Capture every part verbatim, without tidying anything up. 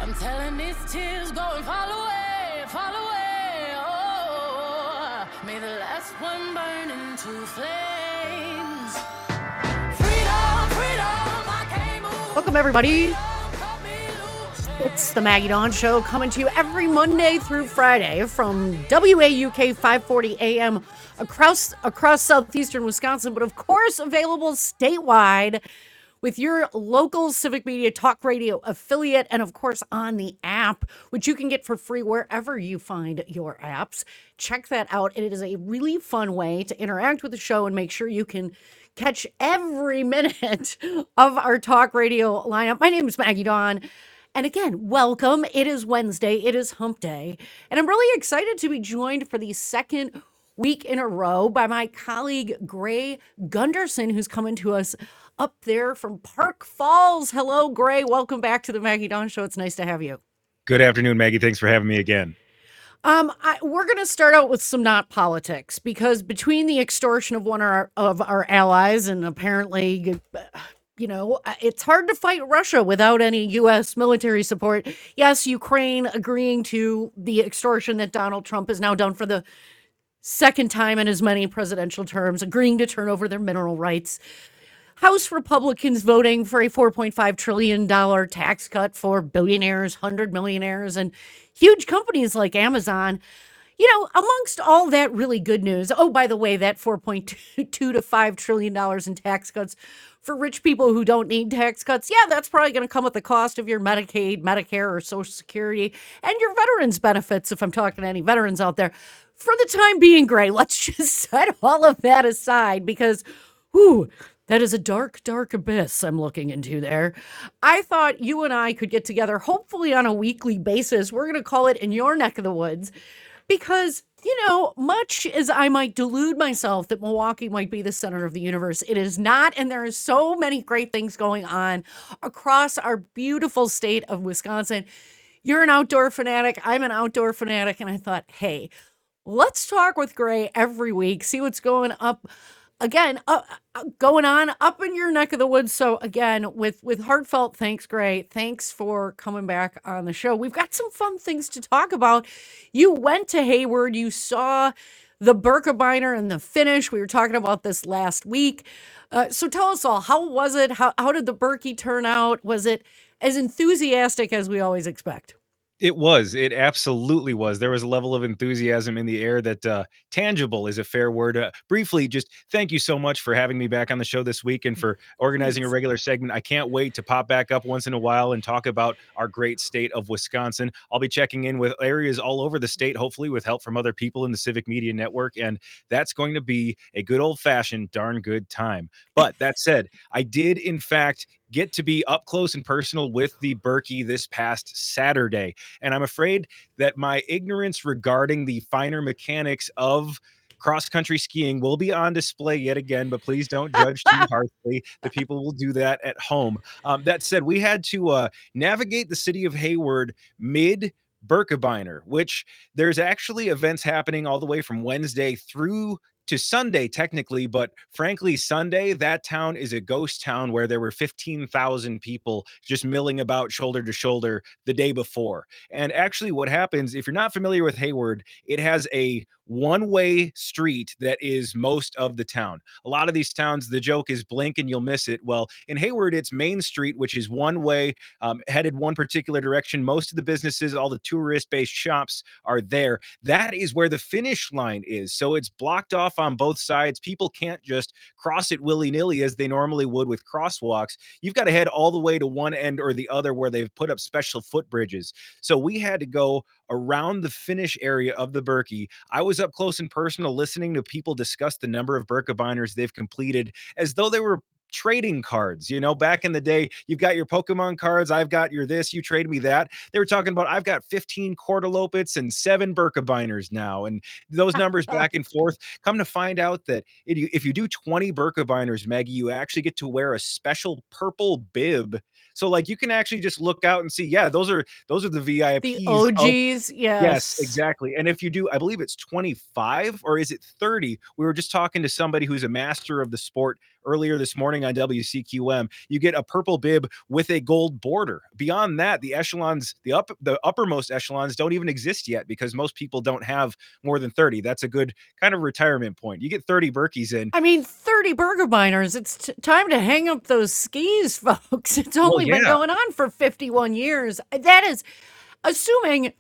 I'm telling these tears go and fall away, fall away. Oh, may the last one burn into flames. Freedom, freedom, I can't move. Welcome, everybody. Freedom, cut me loose. It's the Maggie Dawn Show coming to you every Monday through Friday from W A U K five forty A M across across southeastern Wisconsin, but of course available statewide with your local Civic Media Talk Radio affiliate, and of course on the app, which you can get for free wherever you find your apps. Check that out. It is a really fun way to interact with the show and make sure you can catch every minute of our talk radio lineup. My name is Maggie Dawn. And again, welcome. It is Wednesday. It is hump day. And I'm really excited to be joined for the second week in a row by my colleague, Gray Gunderson, who's coming to us up there from Park Falls. Hello, Gray. Welcome back to the Maggie Dawn Show. It's nice to have you. Good afternoon, Maggie. Thanks for having me again. Um, I, we're going to start out with some not politics, because between the extortion of one of our, of our allies and apparently, you know, it's hard to fight Russia without any U S military support. Yes, Ukraine agreeing to the extortion that Donald Trump has now done for the second time in as many presidential terms, agreeing to turn over their mineral rights. House Republicans voting for a four point five trillion dollars tax cut for billionaires, one hundred millionaires, and huge companies like Amazon. You know, amongst all that really good news, oh, by the way, that four point two to five trillion dollars in tax cuts for rich people who don't need tax cuts, yeah, that's probably going to come at the cost of your Medicaid, Medicare, or Social Security, and your veterans benefits, if I'm talking to any veterans out there. For the time being, Gray, let's just set all of that aside, because, whew, that is a dark, dark abyss I'm looking into there. I thought you and I could get together, hopefully on a weekly basis. We're going to call it In Your Neck of the Woods, because, you know, much as I might delude myself that Milwaukee might be the center of the universe, it is not. And there are so many great things going on across our beautiful state of Wisconsin. You're an outdoor fanatic. I'm an outdoor fanatic. And I thought, hey, let's talk with Gray every week, see what's going up. Again, uh, uh, going on up in your neck of the woods. So again, with, with heartfelt thanks, Gray. Thanks for coming back on the show. We've got some fun things to talk about. You went to Hayward. You saw the Birkebeiner and the finish. We were talking about this last week. Uh, so tell us all, how was it? How, how did the Birkie turn out? Was it as enthusiastic as we always expect? It was. It absolutely was. There was a level of enthusiasm in the air that uh, tangible is a fair word. Uh, briefly, just thank you so much for having me back on the show this week and for organizing a regular segment. I can't wait to pop back up once in a while and talk about our great state of Wisconsin. I'll be checking in with areas all over the state, hopefully with help from other people in the Civic Media Network. And that's going to be a good old fashioned darn good time. But that said, I did, in fact, get to be up close and personal with the Birkie this past Saturday. And I'm afraid that my ignorance regarding the finer mechanics of cross-country skiing will be on display yet again, but please don't judge too harshly. The people will do that at home. Um, that said, we had to uh, navigate the city of Hayward mid Birkebeiner, which there's actually events happening all the way from Wednesday through to Sunday, technically, but frankly, Sunday, that town is a ghost town where there were fifteen thousand people just milling about shoulder to shoulder the day before. And actually, what happens, if you're not familiar with Hayward, it has a one-way street that is most of the town. A lot of these towns, the joke is blink and you'll miss it. Well, in Hayward, it's Main Street, which is one way, um, headed one particular direction. Most of the businesses, all the tourist-based shops are there. That is where the finish line is. So it's blocked off on both sides. People can't just cross it willy-nilly as they normally would with crosswalks. You've got to head all the way to one end or the other where they've put up special footbridges. So we had to go around the finish area of the Birkie. I was up close and personal listening to people discuss the number of Birkebeiners they've completed as though they were trading cards. You know, back in the day, you've got your Pokemon cards. I've got your this, you trade me that. They were talking about, I've got fifteen Quarterlopets and seven Birkebeiners now. And those numbers back and forth. Come to find out that if you do twenty Birkebeiners, Maggie, you actually get to wear a special purple bib. So like you can actually just look out and see, yeah, those are those are the V I Ps. The O Gs, of, yes. Yes, exactly. And if you do, I believe it's twenty-five or is it thirty? We were just talking to somebody who's a master of the sport earlier this morning on W C Q M, you get a purple bib with a gold border. Beyond that, the echelons, the up, the uppermost echelons don't even exist yet because most people don't have more than thirty. That's a good kind of retirement point. You get thirty Berkeys in. I mean, thirty burger biners. It's t- time to hang up those skis, folks. It's Well, only been yeah. going on for fifty-one years. That is assuming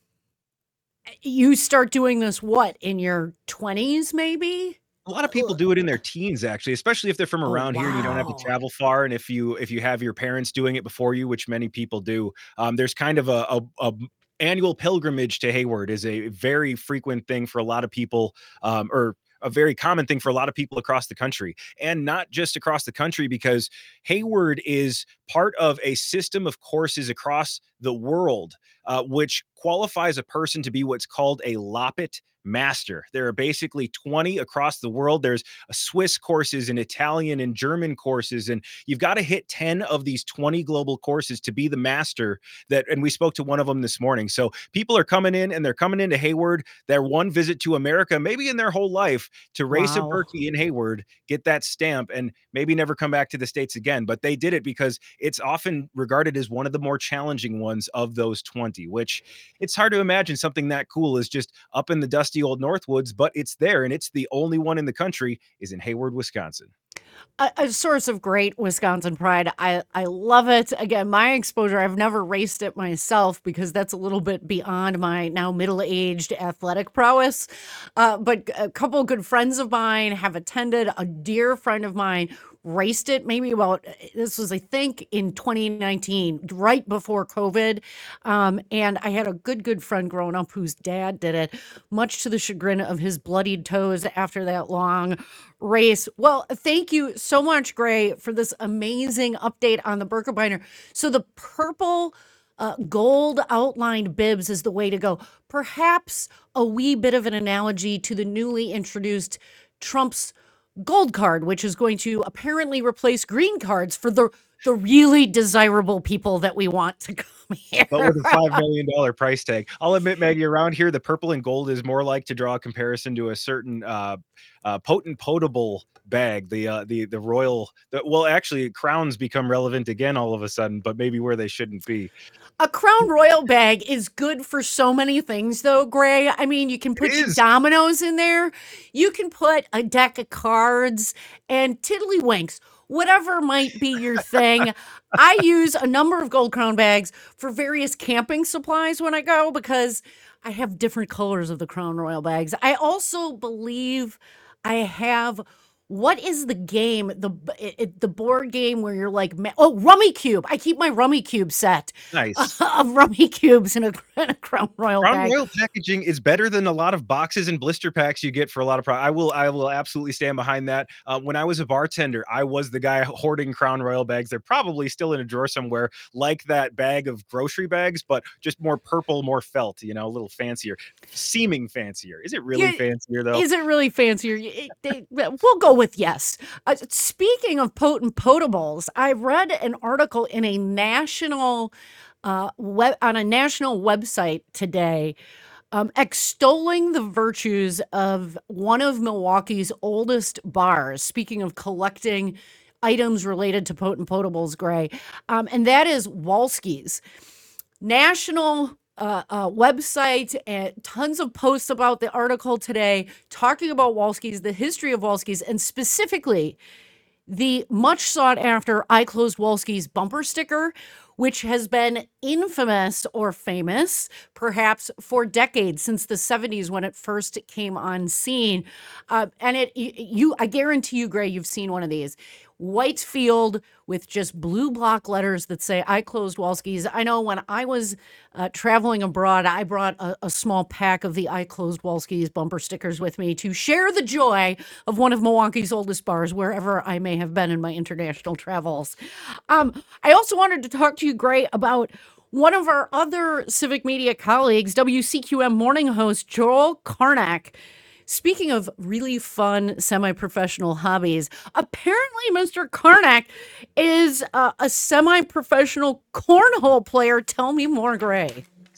you start doing this, what, in your twenties, maybe? A lot of people do it in their teens, actually, especially if they're from Oh, around here and you don't have to wow. travel far. And if you if you have your parents doing it before you, which many people do, um, there's kind of a, a, a annual pilgrimage to Hayward is a very frequent thing for a lot of people, um, or a very common thing for a lot of people across the country, and not just across the country, because Hayward is part of a system of courses across the world, uh, which qualifies a person to be what's called a Loppet Master. There are basically twenty across the world. There's a Swiss courses and Italian and German courses, and you've got to hit ten of these twenty global courses to be the master. That, and we spoke to one of them this morning. So people are coming in, and they're coming into Hayward. Their one visit to America, maybe in their whole life, to race a Wow. Berkey in Hayward, get that stamp, and maybe never come back to the States again. But they did it because it's often regarded as one of the more challenging ones of those twenty, which it's hard to imagine something that cool is just up in the dusty old Northwoods, but it's there, and it's the only one in the country is in Hayward, Wisconsin. A, a source of great Wisconsin pride. I, I love it. Again, my exposure, I've never raced it myself because that's a little bit beyond my now middle-aged athletic prowess. Uh, but a couple good friends of mine have attended. A dear friend of mine raced it maybe about, this was, I think, in twenty nineteen, right before COVID. Um, and I had a good, good friend growing up whose dad did it, much to the chagrin of his bloodied toes after that long race. Well, thank you so much, Gray, for this amazing update on the Birkebeiner. So the purple uh, gold outlined bibs is the way to go. Perhaps a wee bit of an analogy to the newly introduced Trump's gold card, which is going to apparently replace green cards for the the really desirable people that we want to come here. But with a five million dollars price tag. I'll admit, Maggie, around here, the purple and gold is more like to draw a comparison to a certain uh, uh, potent potable bag. The uh, the the royal, the, well, actually, crowns become relevant again all of a sudden, but maybe where they shouldn't be. A Crown Royal bag is good for so many things, though, Gray. I mean, you can put It your is. dominoes in there. You can put a deck of cards and tiddlywinks, whatever might be your thing. I use a number of Gold Crown bags for various camping supplies when I go because I have different colors of the Crown Royal bags. I also believe I have. What is the game? The b- it, it- the board game where you're like, ma- oh, Rummy Cube. I keep my Rummy Cube set Nice. of Rummy Cubes in a, in a Crown Royal Crown bag. Royal packaging is better than a lot of boxes and blister packs you get for a lot of products. I will, I will absolutely stand behind that. Uh, when I was a bartender, I was the guy hoarding Crown Royal bags. They're probably still in a drawer somewhere, like that bag of grocery bags, but just more purple, more felt. You know, a little fancier, seeming fancier. Is it really Yeah, fancier though? Is it really fancier? Y- it- they- we'll go with yes. Uh, speaking of potent potables, I read an article in a national uh, web on a national website today, um, extolling the virtues of one of Milwaukee's oldest bars. Speaking of collecting items related to potent potables, Gray, um, and that is Walski's. National uh, uh, website and tons of posts about the article today talking about Walski's, the history of Walski's, and specifically the much sought after I Closed Walski's bumper sticker, which has been infamous or famous perhaps for decades, since the seventies when it first came on scene. Uh, and it, y- you, I guarantee you, Gray, you've seen one of these. White field with just blue block letters that say I Closed Walski's. I know when I was uh, traveling abroad, I brought a, a small pack of the I Closed Walski's bumper stickers with me to share the joy of one of Milwaukee's oldest bars, wherever I may have been in my international travels. Um, I also wanted to talk to you, Gray, about one of our other civic media colleagues, W C Q M morning host Joel Karnak. Speaking of really fun semi-professional hobbies, apparently Mister Karnak is uh, a semi-professional cornhole player. Tell me more, Gray.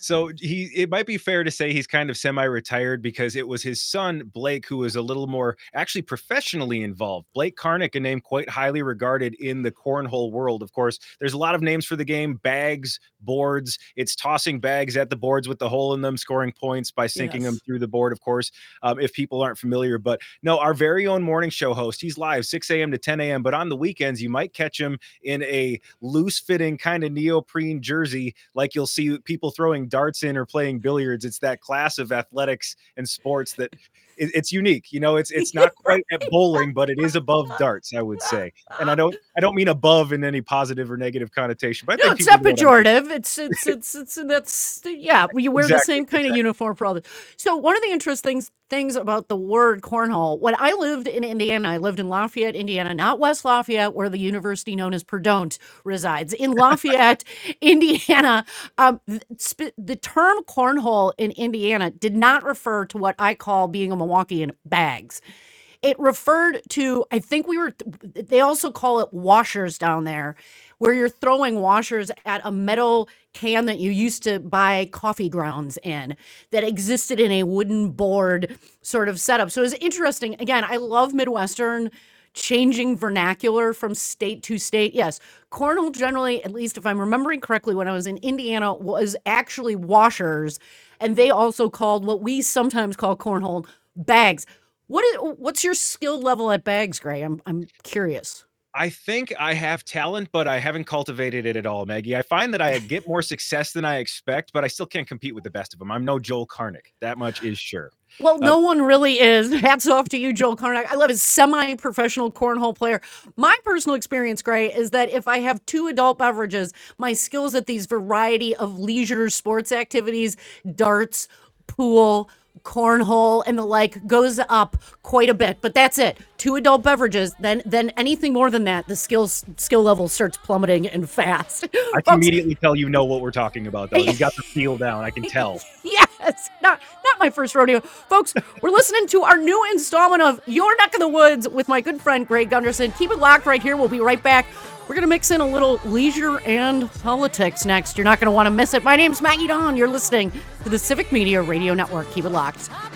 So he, it might be fair to say he's kind of semi-retired because it was his son Blake who was a little more actually professionally involved. Blake Karnick, a name quite highly regarded in the cornhole world. Of course, there's a lot of names for the game: bags, boards. It's tossing bags at the boards with the hole in them, scoring points by sinking yes. them through the board. Of course, um, if people aren't familiar, but no, our very own morning show host. He's live six a.m. to ten a.m. But on the weekends, you might catch him in a loose-fitting kind of neoprene jersey, like you'll see people throwing darts in or playing billiards. It's that class of athletics and sports that it, it's unique. You know, it's it's not quite at bowling, but it is above darts, I would say. And I don't I don't mean above in any positive or negative connotation. But I no, think it's not pejorative. It's it's it's it's that's yeah. You wear exactly, the same kind exactly. of uniform for all this. So one of the interesting things about the word cornhole, when I lived in Indiana, I lived in Lafayette, Indiana, not West Lafayette, where the university known as Perdon't resides. In Lafayette, Indiana, um, the term cornhole in Indiana did not refer to what I call being a Milwaukeean bags. It referred to, I think we were, they also call it washers down there, where you're throwing washers at a metal can that you used to buy coffee grounds in that existed in a wooden board sort of setup. So it's interesting. Again, I love Midwestern changing vernacular from state to state. Yes, cornhole generally, at least if I'm remembering correctly, when I was in Indiana, was actually washers. And they also called what we sometimes call cornhole bags. What is what's your skill level at bags, Gray? I'm I'm curious. I think I have talent, but I haven't cultivated it at all, Maggie. I find that I get more success than I expect, but I still can't compete with the best of them. I'm no Joel Karnick. That much is sure. Well, no uh, one really is. Hats off to you, Joel Karnick. I love his semi-professional cornhole player. My personal experience, Gray, is that if I have two adult beverages, my skills at these variety of leisure sports activities, darts, pool, cornhole, and the like, goes up quite a bit. But that's it. Two adult beverages. Then then anything more than that, the skills skill level starts plummeting and fast. I can immediately tell you know what we're talking about, though. You got the feel down. I can tell. Yes. Not not my first rodeo. Folks, we're listening to our new installment of Your Neck of the Woods with my good friend Gray Gunderson. Keep it locked right here. We'll be right back. We're going to mix in a little leisure and politics next. You're not going to want to miss it. My name's Maggie Dawn. You're listening to the Civic Media Radio Network. Keep it locked.